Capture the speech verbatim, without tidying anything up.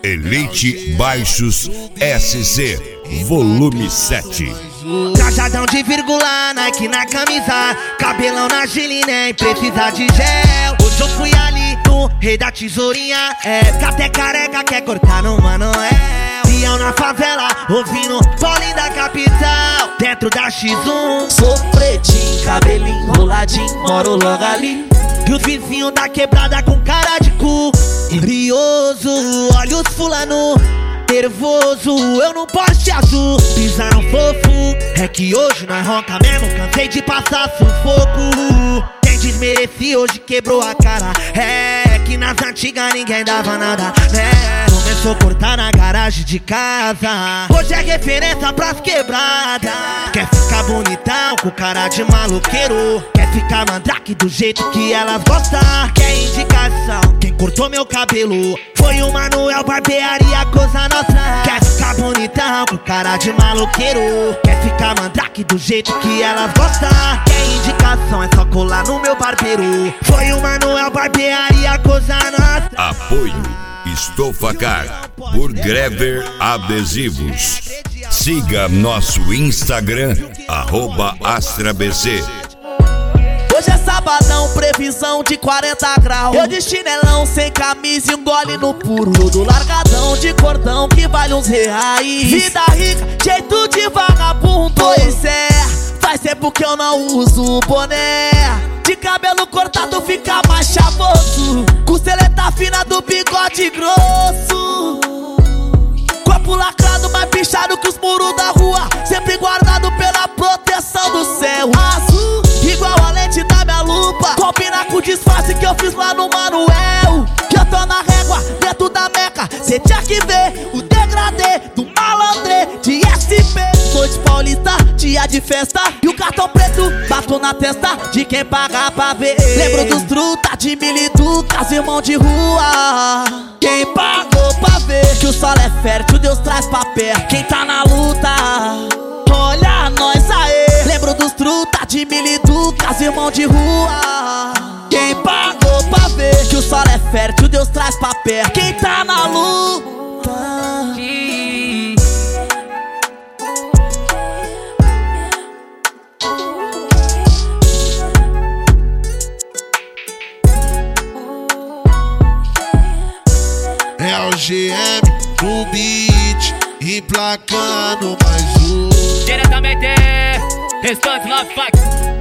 Elite Baixos S C, volume sete. Trajadão de vírgula, Nike na camisa, cabelão na Gili, nem precisa de gel. Hoje eu fui ali no Rei da Tesourinha, é, que até careca quer cortar no Manoel. Peão na favela, ouvindo Paulinho da capital, dentro da X um. Sou pretinho, cabelinho enroladinho, moro logo ali. E os vizinhos da quebrada com cara de cu brioso, olha os fulano nervoso, eu no Porsche azul. Pisaram fofo, é que hoje nós ronca mesmo, cansei de passar sufoco. Quem desmerecia hoje quebrou a cara, é que nas antigas ninguém dava nada, né? Começou a cortar na garagem de casa, hoje é referência pras quebradas. Quer ficar bonitão com cara de maloqueiro, quer ficar mandrake do jeito que elas gostam. Quer indicação, quem cortou meu cabelo foi o Manuel Barbearia, coisa nossa. Quer ficar bonitão com cara de maloqueiro, quer ficar mandrake do jeito que elas gostam. Quer indicação, é só colar no meu barbeiro, foi o Manuel Barbearia, coisa nossa. Apoio Estofacar por Grever Adesivos. Siga nosso Instagram, arroba AstraBC. Hoje é sabadão, previsão de quarenta graus. Eu de chinelão, sem camisa e um gole no puro. Todo largadão de cordão que vale uns reais. Vida rica, jeito de vagabundo. Pois é, faz tempo que eu não uso boné. De cabelo cortado fica mais chavoso, costeleta fina do bigode grosso. Corpo lacrado, mais pichado que os muros da rua, sempre guardado pela proteção do céu azul, igual a lente da minha lupa, combina com o disfarce que eu fiz lá no Manuel. Que eu tô na régua, dentro da meca, cê tinha que ver o degradê do malandrê de S P. Noite paulista, dia de festa, e o cartão preto bato na testa de quem paga pra ver. Lembro dos truta de militucas, irmão de rua, quem pagou pra ver que o solo é fértil, Deus traz pra perto quem tá na luta. Olha nós aí. Lembro dos truta de militucas, irmão de rua, quem pagou pra ver que o solo é fértil, Deus traz pra perto quem tá na luta. É o G M no beat, emplacando mais um. Diretamente, Restante Love Fight.